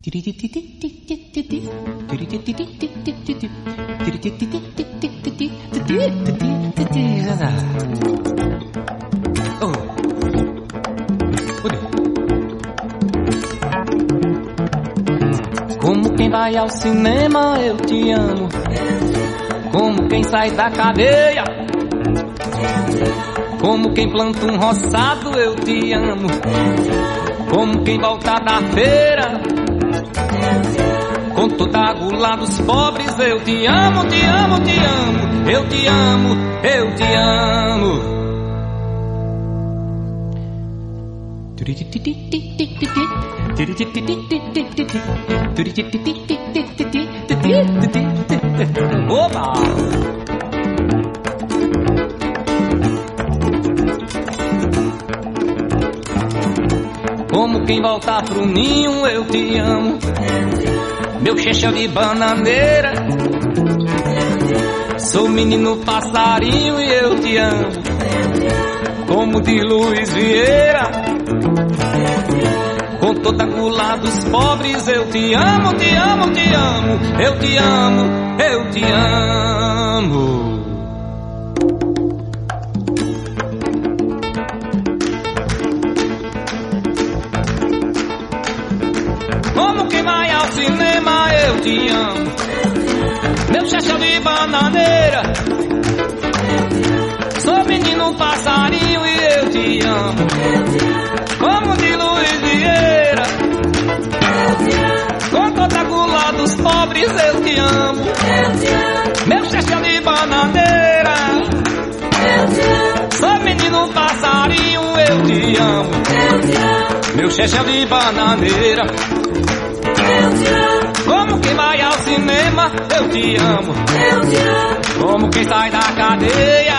Como quem vai ao cinema, eu te amo. Como quem sai da cadeia, como quem planta um roçado, eu te amo. Como quem volta da feira, com toda a gula dos pobres, eu te amo, te amo, te amo. Eu te amo, eu te amo. Oba! Como quem volta pro ninho, eu te amo. Meu chechel de bananeira, sou menino passarinho e eu te amo. Como de Luiz Vieira, com toda a gula dos pobres, eu te amo, te amo, te amo. Eu te amo, eu te amo. Como quem vai ao cinema, eu te amo. Meu chachão de bananeira, sou menino passarinho e eu te amo. Como de Luiz Vieira, com toda a gula dos pobres, eu te amo. Meu chachão de bananeira, sou menino passarinho, eu te amo. Meu chachão de bananeira, como quem vai ao cinema, eu te amo. Como quem sai da cadeia,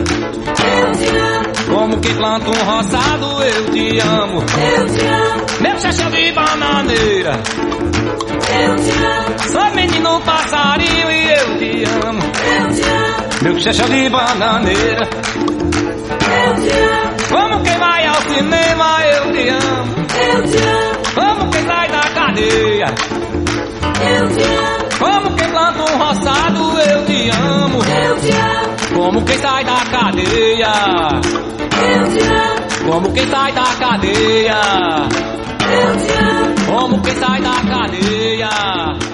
como quem planta um roçado, eu te amo. Meu chachão de bananeira, sou menino passarinho e eu te amo. Meu chachão de bananeira, como quem vai ao cinema, eu te amo. Como quem sai da cadeia, como quem planta um roçado, eu te amo. Como quem sai da cadeia, como quem sai da cadeia, como quem sai da cadeia.